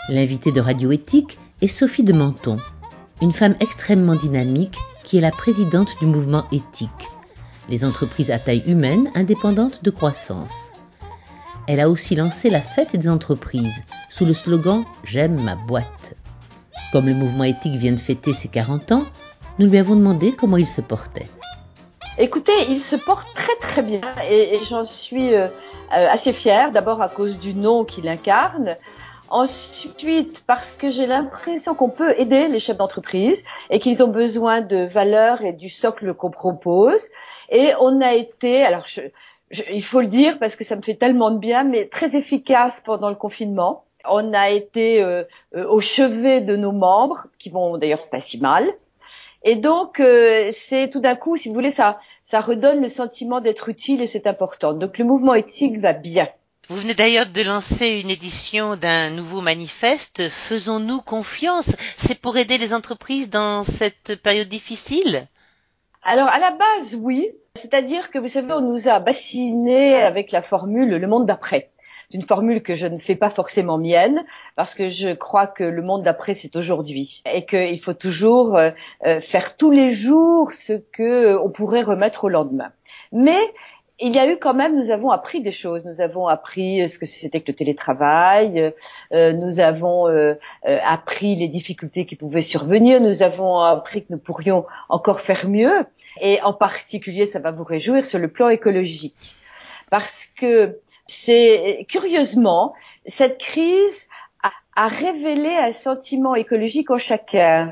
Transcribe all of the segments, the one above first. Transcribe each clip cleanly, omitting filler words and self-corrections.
L'invitée de Radio Éthique est Sophie de Menton, une femme extrêmement dynamique qui est la présidente du mouvement éthique, les entreprises à taille humaine indépendantes de croissance. Elle a aussi lancé la fête des entreprises sous le slogan « J'aime ma boîte ». Comme le mouvement éthique vient de fêter ses 40 ans, nous lui avons demandé comment il se portait. Écoutez, il se porte très très bien et j'en suis assez fière, d'abord à cause du nom qu'il incarne, ensuite parce que j'ai l'impression qu'on peut aider les chefs d'entreprise et qu'ils ont besoin de valeurs et du socle qu'on propose. Et on a été, alors il faut le dire parce que ça me fait tellement de bien, mais très efficace pendant le confinement. On a été au chevet de nos membres, qui vont d'ailleurs pas si mal. Et donc, c'est tout d'un coup, si vous voulez, ça redonne le sentiment d'être utile et c'est important. Donc, le mouvement éthique va bien. Vous venez d'ailleurs de lancer une édition d'un nouveau manifeste, Faisons-nous confiance. C'est pour aider les entreprises dans cette période difficile? Alors, à la base, oui. C'est-à-dire que, vous savez, on nous a bassinés avec la formule « le monde d'après ». C'est une formule que je ne fais pas forcément mienne parce que je crois que le monde d'après c'est aujourd'hui et qu'il faut toujours faire tous les jours ce que on pourrait remettre au lendemain. Mais il y a eu quand même, nous avons appris des choses. Nous avons appris ce que c'était que le télétravail. Nous avons appris les difficultés qui pouvaient survenir. Nous avons appris que nous pourrions encore faire mieux. Et en particulier, ça va vous réjouir sur le plan écologique, parce que c'est curieusement cette crise a révélé un sentiment écologique en chacun.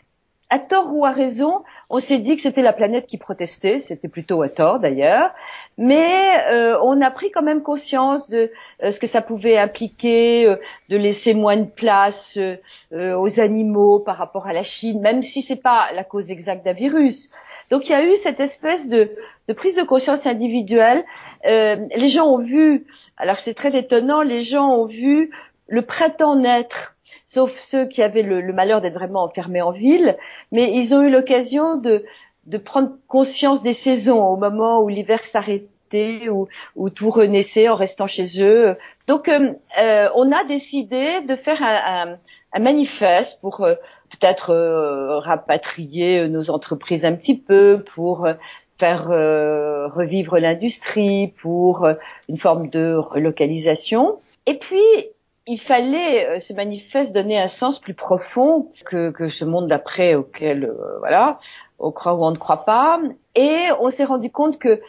À tort ou à raison, on s'est dit que c'était la planète qui protestait, c'était plutôt à tort d'ailleurs, mais on a pris quand même conscience de ce que ça pouvait impliquer, de laisser moins de place aux animaux par rapport à la Chine, même si c'est pas la cause exacte d'un virus. Donc il y a eu cette espèce de prise de conscience individuelle. Les gens ont vu, alors c'est très étonnant, les gens ont vu le printemps naître, sauf ceux qui avaient le malheur d'être vraiment enfermés en ville, mais ils ont eu l'occasion de prendre conscience des saisons au moment où l'hiver s'arrêtait, où tout renaissait en restant chez eux. Donc on a décidé de faire un manifeste pour peut-être rapatrier nos entreprises un petit peu, pour faire revivre l'industrie, pour une forme de relocalisation. Et puis, il fallait ce manifeste donner un sens plus profond que ce monde d'après auquel on croit ou on ne croit pas. Et on s'est rendu compte que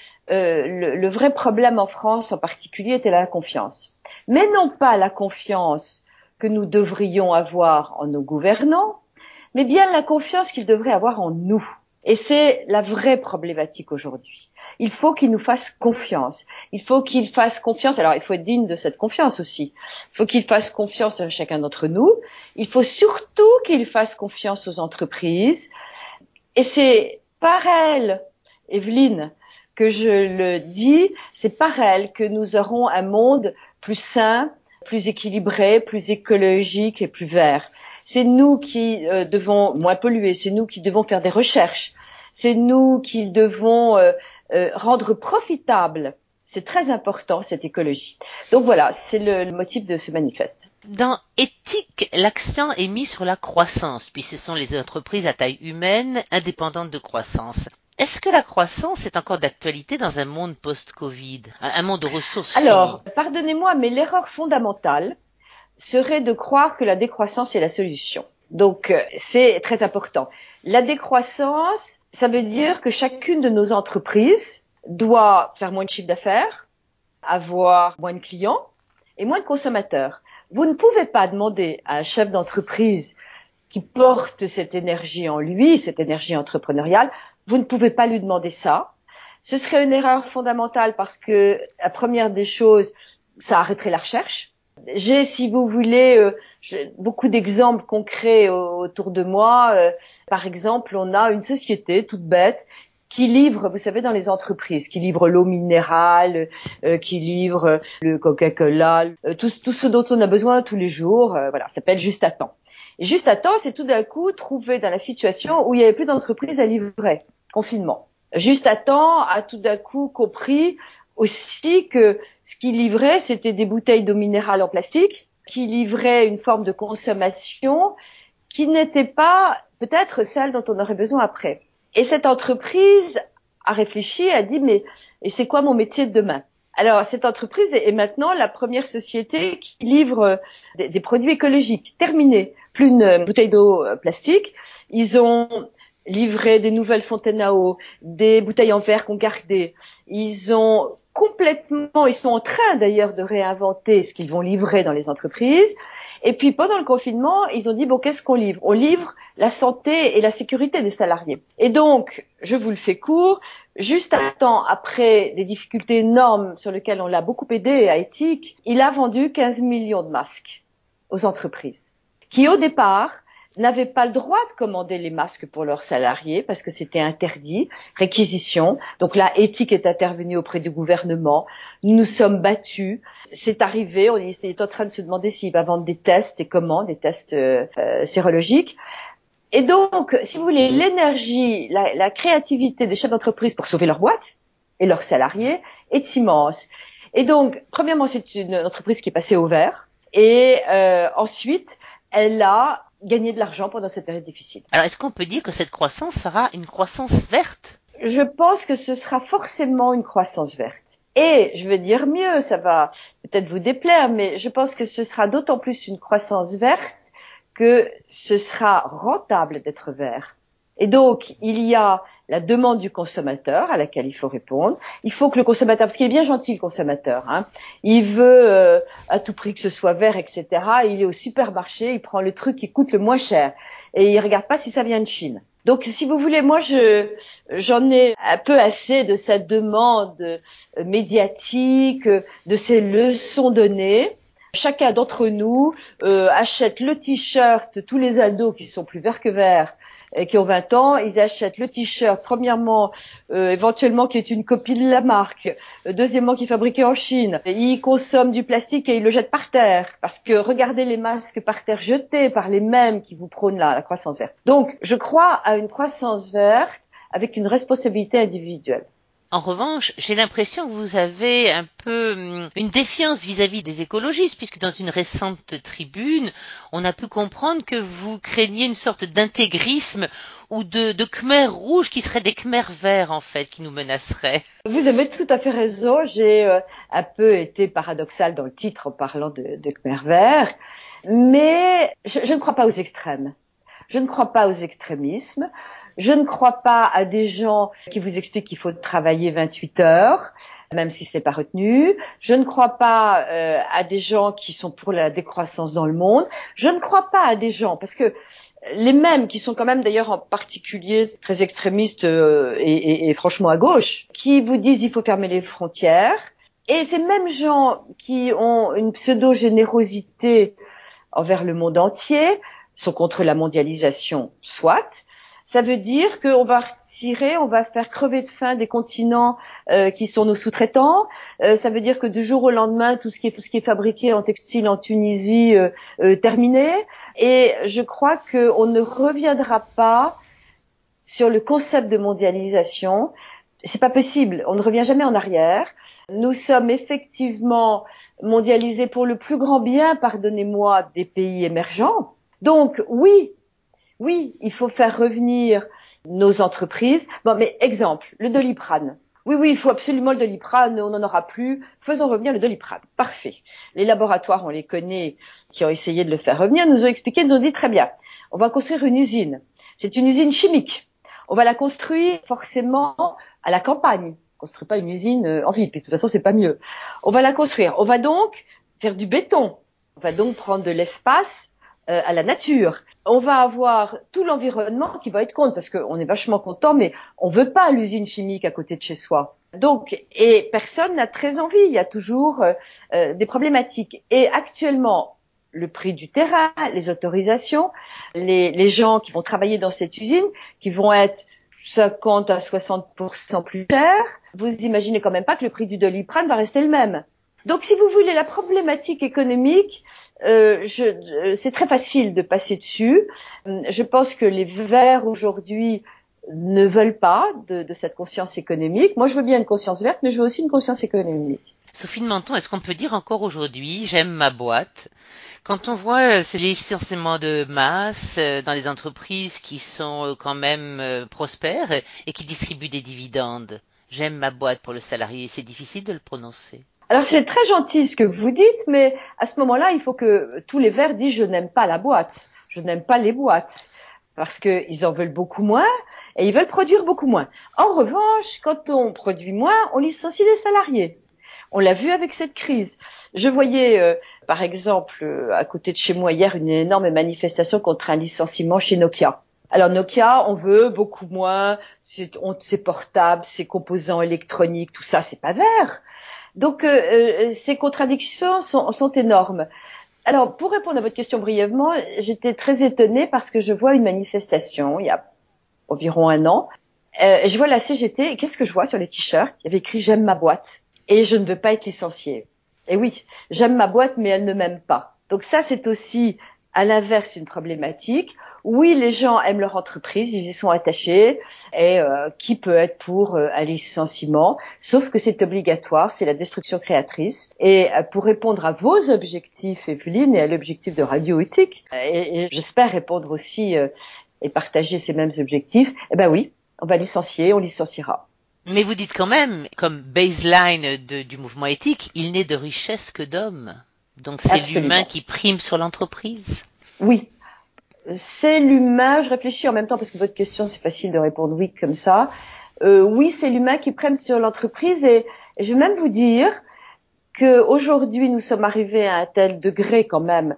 le vrai problème en France en particulier était la confiance. Mais non pas la confiance que nous devrions avoir en nos gouvernants, mais bien la confiance qu'ils devraient avoir en nous. Et c'est la vraie problématique aujourd'hui. Il faut qu'ils nous fassent confiance. Il faut qu'ils fassent confiance. Alors, il faut être digne de cette confiance aussi. Il faut qu'ils fassent confiance à chacun d'entre nous. Il faut surtout qu'ils fassent confiance aux entreprises. Et c'est par elles, Evelyne, que je le dis, c'est par elles que nous aurons un monde plus sain, plus équilibré, plus écologique et plus vert. C'est nous qui devons moins polluer, c'est nous qui devons faire des recherches, c'est nous qui devons rendre profitable, c'est très important cette écologie. Donc voilà, c'est le motif de ce manifeste. Dans éthique, l'accent est mis sur la croissance, puis ce sont les entreprises à taille humaine indépendantes de croissance. Est-ce que la croissance est encore d'actualité dans un monde post-Covid, un monde de ressources finies? Alors, pardonnez-moi, mais l'erreur fondamentale serait de croire que la décroissance est la solution. Donc, c'est très important. La décroissance, ça veut dire que chacune de nos entreprises doit faire moins de chiffre d'affaires, avoir moins de clients et moins de consommateurs. Vous ne pouvez pas demander à un chef d'entreprise qui porte cette énergie en lui, cette énergie entrepreneuriale, vous ne pouvez pas lui demander ça. Ce serait une erreur fondamentale parce que la première des choses, ça arrêterait la recherche. J'ai, si vous voulez, beaucoup d'exemples concrets autour de moi. Par exemple, on a une société toute bête qui livre, vous savez, dans les entreprises, qui livre l'eau minérale, qui livre le Coca-Cola, tout ce dont on a besoin tous les jours. Voilà, ça s'appelle Juste à temps. Et Juste à temps, c'est tout d'un coup trouvé dans la situation où il n'y avait plus d'entreprises à livrer, confinement. Juste à temps a tout d'un coup compris aussi que ce qu'il livrait, c'était des bouteilles d'eau minérale en plastique qui livrait une forme de consommation qui n'était pas peut-être celle dont on aurait besoin après. Et cette entreprise a réfléchi, a dit mais et c'est quoi mon métier de demain? Alors cette entreprise est maintenant la première société qui livre des produits écologiques. Terminé, plus une bouteille d'eau plastique. Ils ont livré des nouvelles fontaines à eau, des bouteilles en verre qu'on gardait. Ils sont en train d'ailleurs de réinventer ce qu'ils vont livrer dans les entreprises. Et puis pendant le confinement, ils ont dit bon, qu'est-ce qu'on livre? On livre la santé et la sécurité des salariés. Et donc, je vous le fais court, juste un temps après des difficultés énormes sur lesquelles on l'a beaucoup aidé à Ethic, il a vendu 15 millions de masques aux entreprises qui au départ n'avaient pas le droit de commander les masques pour leurs salariés parce que c'était interdit, réquisition. Donc là, Ethic est intervenu auprès du gouvernement. Nous nous sommes battus. C'est arrivé, on est en train de se demander s'il va vendre des tests et comment, des tests sérologiques. Et donc, si vous voulez, l'énergie, la créativité des chefs d'entreprise pour sauver leur boîte et leurs salariés est immense. Et donc, premièrement, c'est une entreprise qui est passée au vert. Et ensuite, elle a gagné de l'argent pendant cette période difficile. Alors, est-ce qu'on peut dire que cette croissance sera une croissance verte? Je pense que ce sera forcément une croissance verte. Et je vais dire mieux, ça va peut-être vous déplaire, mais je pense que ce sera d'autant plus une croissance verte que ce sera rentable d'être vert. Et donc, il y a la demande du consommateur à laquelle il faut répondre. Il faut que le consommateur, parce qu'il est bien gentil le consommateur, hein, il veut à tout prix que ce soit vert, etc. Il est au supermarché, il prend le truc qui coûte le moins cher et il regarde pas si ça vient de Chine. Donc, si vous voulez, moi, j'en ai un peu assez de cette demande médiatique, de ces leçons données. Chacun d'entre nous achète le t-shirt, tous les ados qui sont plus verts que verts, et qui ont 20 ans, ils achètent le t-shirt, premièrement, éventuellement qui est une copie de la marque, deuxièmement qui est fabriqué en Chine. Ils consomment du plastique et ils le jettent par terre, parce que regardez les masques par terre jetés par les mêmes qui vous prônent la croissance verte. Donc, je crois à une croissance verte avec une responsabilité individuelle. En revanche, j'ai l'impression que vous avez un peu une défiance vis-à-vis des écologistes, puisque dans une récente tribune, on a pu comprendre que vous craigniez une sorte d'intégrisme ou de Khmers rouges qui seraient des Khmers verts, en fait, qui nous menaceraient. Vous avez tout à fait raison. J'ai un peu été paradoxale dans le titre en parlant de Khmers verts, mais je ne crois pas aux extrêmes. Je ne crois pas aux extrémismes. Je ne crois pas à des gens qui vous expliquent qu'il faut travailler 28 heures, même si ce n'est pas retenu. Je ne crois pas à des gens qui sont pour la décroissance dans le monde. Je ne crois pas à des gens, parce que les mêmes qui sont quand même d'ailleurs en particulier très extrémistes et franchement à gauche, qui vous disent il faut fermer les frontières, et ces mêmes gens qui ont une pseudo-générosité envers le monde entier sont contre la mondialisation, soit. Ça veut dire qu'on va retirer, on va faire crever de faim des continents qui sont nos sous-traitants. Ça veut dire que du jour au lendemain, tout ce qui est fabriqué en textile en Tunisie terminé. Et je crois qu'on ne reviendra pas sur le concept de mondialisation. C'est pas possible. On ne revient jamais en arrière. Nous sommes effectivement mondialisés pour le plus grand bien, pardonnez-moi, des pays émergents. Donc oui, il faut faire revenir nos entreprises. Bon, mais exemple, le Doliprane. Oui, il faut absolument le Doliprane, on n'en aura plus. Faisons revenir le Doliprane. Parfait. Les laboratoires, on les connaît, qui ont essayé de le faire revenir, nous ont expliqué, nous ont dit très bien, on va construire une usine. C'est une usine chimique. On va la construire forcément à la campagne. On ne construit pas une usine en ville, puis de toute façon, c'est pas mieux. On va la construire. On va donc faire du béton. On va donc prendre de l'espace à la nature. On va avoir tout l'environnement qui va être contre, parce qu'on est vachement content, mais on veut pas l'usine chimique à côté de chez soi. Donc, et personne n'a très envie. Il y a toujours des problématiques. Et actuellement, le prix du terrain, les autorisations, les gens qui vont travailler dans cette usine, qui vont être 50 à 60% plus chers, vous imaginez quand même pas que le prix du Doliprane va rester le même. Donc, si vous voulez, la problématique économique, c'est très facile de passer dessus. Je pense que les Verts aujourd'hui ne veulent pas de cette conscience économique. Moi, je veux bien une conscience verte, mais je veux aussi une conscience économique. Sophie de Menton, est-ce qu'on peut dire encore aujourd'hui, j'aime ma boîte, Quand on voit ces licenciements de masse dans les entreprises qui sont quand même prospères et qui distribuent des dividendes, j'aime ma boîte pour le salarié, c'est difficile de le prononcer. Alors c'est très gentil ce que vous dites, mais à ce moment-là, il faut que tous les Verts disent je n'aime pas la boîte, je n'aime pas les boîtes, parce qu'ils en veulent beaucoup moins et ils veulent produire beaucoup moins. En revanche, quand on produit moins, on licencie les salariés. On l'a vu avec cette crise. Je voyais, par exemple, à côté de chez moi hier, une énorme manifestation contre un licenciement chez Nokia. Alors Nokia, on veut beaucoup moins, c'est portable, c'est composants électroniques, tout ça, c'est pas vert. Donc ces contradictions sont énormes. Alors pour répondre à votre question brièvement, j'étais très étonnée parce que je vois une manifestation il y a environ un an. Je vois la CGT et qu'est-ce que je vois sur les t-shirts? Il y avait écrit j'aime ma boîte et je ne veux pas être licenciée. Et oui, j'aime ma boîte mais elle ne m'aime pas. Donc ça c'est aussi à l'inverse une problématique. Oui, les gens aiment leur entreprise, ils y sont attachés, et qui peut être pour un licenciement, sauf que c'est obligatoire, c'est la destruction créatrice. Et pour répondre à vos objectifs, Evelyne, et à l'objectif de Radio Éthique, et j'espère répondre aussi et partager ces mêmes objectifs, eh ben oui, on va licencier, on licenciera. Mais vous dites quand même, comme baseline du mouvement éthique, il n'est de richesse que d'hommes. Donc c'est Absolument. l'humain qui prime sur l'entreprise. Oui. C'est l'humain, je réfléchis en même temps parce que votre question c'est facile de répondre oui comme ça. Oui, c'est l'humain qui prime sur l'entreprise et je vais même vous dire qu'aujourd'hui nous sommes arrivés à un tel degré quand même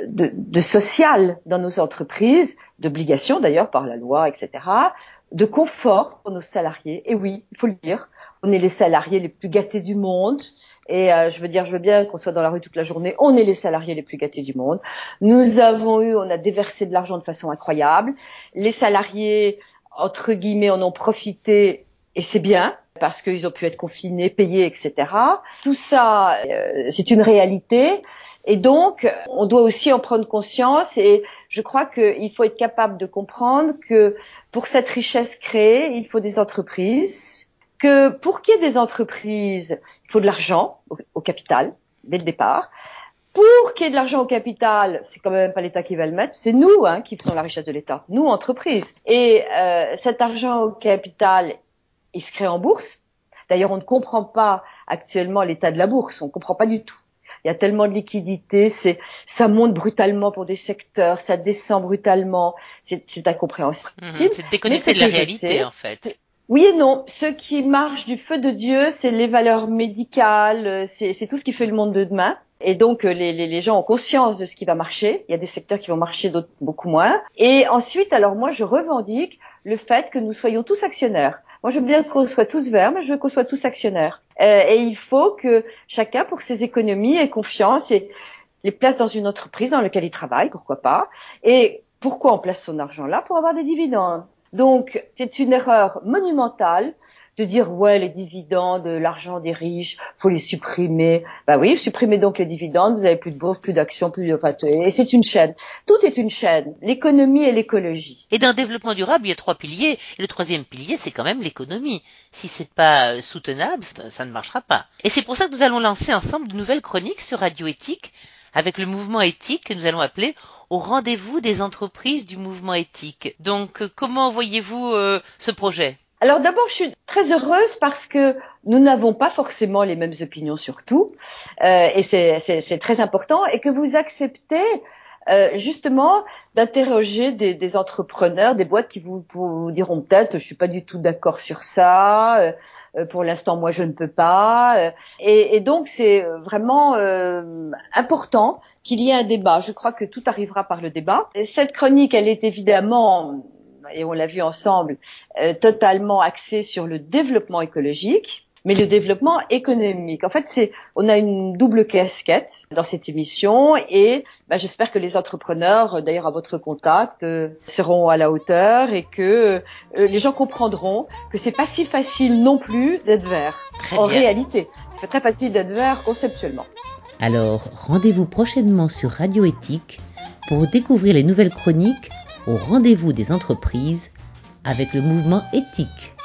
de social dans nos entreprises, d'obligation d'ailleurs par la loi, etc., de confort pour nos salariés. Et oui, il faut le dire, on est les salariés les plus gâtés du monde. Et je veux bien qu'on soit dans la rue toute la journée, on est les salariés les plus gâtés du monde. On a déversé de l'argent de façon incroyable. Les salariés, entre guillemets, en ont profité et c'est bien parce qu'ils ont pu être confinés, payés, etc. Tout ça, c'est une réalité. Et donc, on doit aussi en prendre conscience et je crois qu'il faut être capable de comprendre que pour cette richesse créée, il faut des entreprises, que pour qu'il y ait des entreprises, il faut de l'argent au capital, dès le départ. Pour qu'il y ait de l'argent au capital, c'est quand même pas l'État qui va le mettre, c'est nous qui faisons la richesse de l'État, nous, entreprises. Et cet argent au capital, il se crée en bourse. D'ailleurs, on ne comprend pas actuellement l'état de la bourse, on ne comprend pas du tout. Il y a tellement de liquidités, ça monte brutalement pour des secteurs, ça descend brutalement, c'est incompréhensible. C'est déconnecté de la réalité, en fait. Oui et non. Ce qui marche du feu de Dieu, c'est les valeurs médicales, c'est tout ce qui fait le monde de demain. Et donc, les gens ont conscience de ce qui va marcher. Il y a des secteurs qui vont marcher, d'autres beaucoup moins. Et ensuite, alors moi, je revendique le fait que nous soyons tous actionnaires. Moi, je veux bien qu'on soit tous verts, mais je veux qu'on soit tous actionnaires. Et il faut que chacun, pour ses économies, ait confiance et les place dans une entreprise dans laquelle il travaille, pourquoi pas. Et pourquoi on place son argent là? Pour avoir des dividendes. Donc, c'est une erreur monumentale de dire ouais, les dividendes, l'argent des riches, faut les supprimer. Bah oui, supprimez donc les dividendes, vous avez plus de bourse, plus d'actions, et c'est une chaîne. Tout est une chaîne, l'économie et l'écologie. Et dans le développement durable, il y a 3 piliers. Et le 3e pilier, c'est quand même l'économie. Si c'est pas soutenable, ça ne marchera pas. Et c'est pour ça que nous allons lancer ensemble de nouvelles chroniques sur Radio Éthique avec le mouvement éthique que nous allons appeler au rendez-vous des entreprises du mouvement éthique. Donc, comment voyez-vous ce projet? Alors d'abord, je suis très heureuse parce que nous n'avons pas forcément les mêmes opinions sur tout, et c'est très important, et que vous acceptez justement d'interroger des entrepreneurs, des boîtes qui vous diront peut-être je suis pas du tout d'accord sur ça, pour l'instant moi je ne peux pas, et donc c'est vraiment important qu'il y ait un débat. Je crois que tout arrivera par le débat. Et cette chronique, elle est évidemment, et on l'a vu ensemble, totalement axée sur le développement écologique, mais le développement économique. En fait, on a une double casquette dans cette émission et j'espère que les entrepreneurs, d'ailleurs à votre contact, seront à la hauteur et que les gens comprendront que c'est pas si facile non plus d'être vert. En réalité, c'est très facile d'être vert conceptuellement. Alors, rendez-vous prochainement sur Radio Éthique pour découvrir les nouvelles chroniques au rendez-vous des entreprises avec le mouvement éthique.